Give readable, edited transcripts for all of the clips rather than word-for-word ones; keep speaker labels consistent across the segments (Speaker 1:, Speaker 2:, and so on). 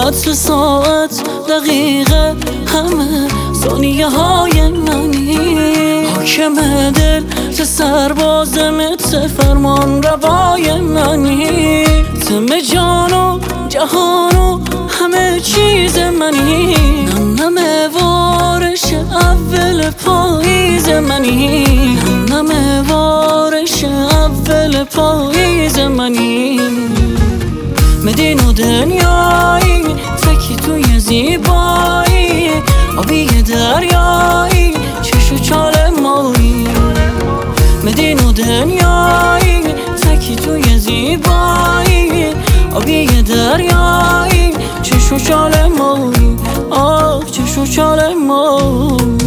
Speaker 1: عطر ساعت دقیقه همه ثانیه های منی، حاکم دل ز سرباز مت فرمان روای منی، تم جان و جهان و همه چیز منی، نم وارش اول پاییز منی، نم وارش اول پاییز منی. مدین و دنیایی تکی توی زیبایی، آبی دریایی چش و چال مایی. مدین و دنیایی تکی توی زیبایی، آبی دریایی چش و چال مایی، آه چش و چال مایی.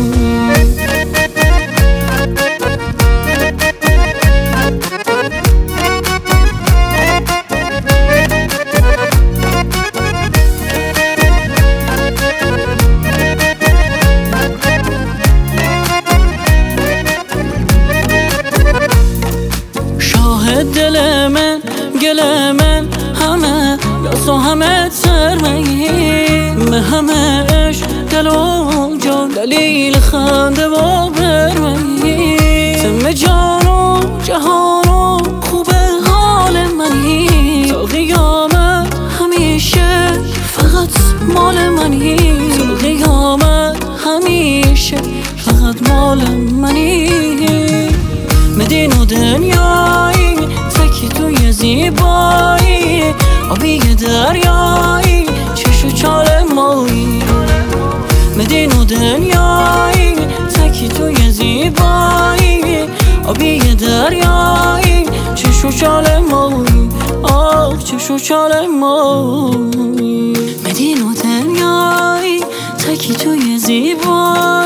Speaker 1: دل من گل من همه یاس و همه ترمهی، به همه عشق دل و جان دلیل خنده و برمهی، تم جان و جهان و خوب حال منی، تا قیامت همیشه فقط مال منی، تا قیامت همیشه فقط مال منی. مدین و دنیایی تکی توی زیبایی، آبی دریایی چش و چال مایی. مدین و دنیایی تکی توی زیبایی، آبی دریایی چش و چال مایی، آه چش و چال مایی. مدین و دنیایی تکی توی زیبایی،